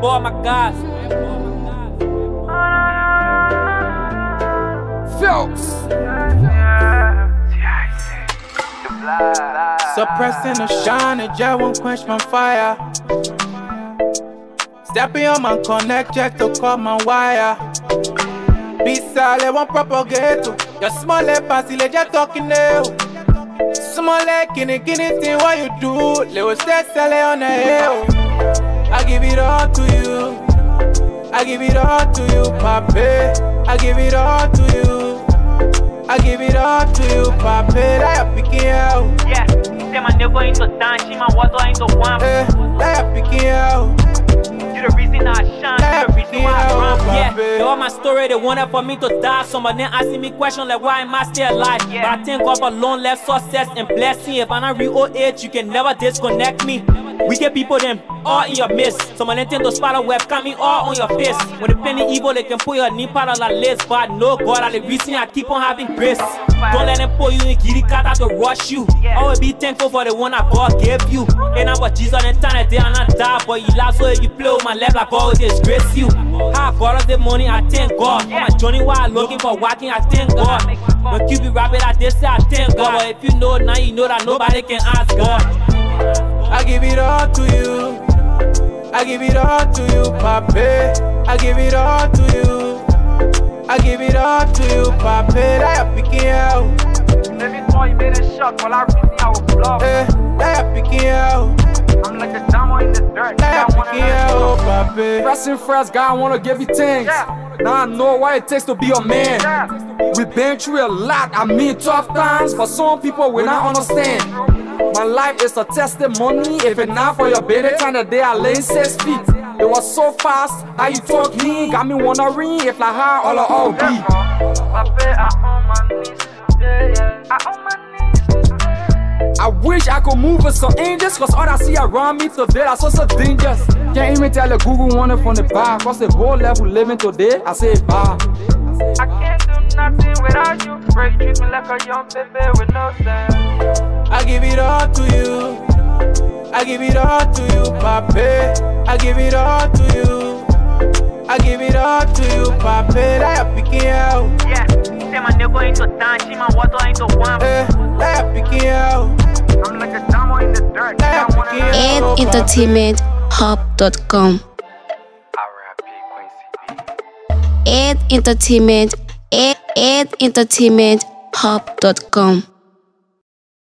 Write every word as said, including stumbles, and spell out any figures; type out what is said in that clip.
boy, my guys. Phelps. Suppressing the shine, the jet won't quench my fire. Stepping on my connect, check to cut my wire. Be solid, won't propagate. Your small leg passy, let you talking now. Small leg, guinea, guinea thing, what you do? Little step, sell it on the hill. I give it all to you. I give it all to you, papi. I give it all to you. I give it all to you, papi. Let you pick it out. Yeah, tem a nego ainda dante, my water ainda one. Eh, let you pick it out. You the reason I shine, you the reason why I run. Yeah, they all my story, they wanted for me to die. Some of them asking me questions like why am I still alive? Yeah. But I thank God for long life, success and blessing. If I'm not real old age, you can never disconnect me. We get people them all in your midst. Some of them tend to spot a webcam me all on your face. When they penny evil, they can put your name part on the list. But no God, I the reason I keep on having grace. Don't let them put you in giddy cat to rush you. Always be thankful for the one that God gave you. And I'm what Jesus and time they are not die, but you laugh so if you play with my left like God will disgrace you. How God of the money, I thank God. On my journey while I'm looking for walking, I thank God. When Q B rabbit, I did say I thank God. But if you know now, you know that nobody can ask God. I give it all to you. I give it all to you, papi. I give it all to you. I give it all to you, papi. Let you pick it out. Every time you made a shot, while I really I was blocked. Eh, let you pick it out. I'm like a diamond in the dirt. Let you pick it out, papi. Pressing first, God, I wanna give you thanks. Yeah. Now I know what it takes to be a man. Yeah. We've been through a lot, I mean tough times. For some people will not understand. My life is a testimony. If it's not for your baby time, the day I lay six feet. It was so fast, how you talk me, got me wondering if like how all of all be. Papi, I on my knees today. I on my knees today. I wish I could move with some angels, cause all I see around me today, that's what's so dangerous. Can't even tell the Google one from the bar, cause the whole level living today, I say bye. I can't do nothing without you. Break, treat me like a young baby with no sense. I give it all to you. I give it all to you, papi. I give it all to you. I give it all to you, papi. Let you pick it out. Yeah, tem a nego ainda dante, my water ainda one. Eh, let you pick it out. I'm like a diamond in the dirt. Let you pick it ed out, entertainment hub dot com. ed entertainment ed entertainment hub dot com.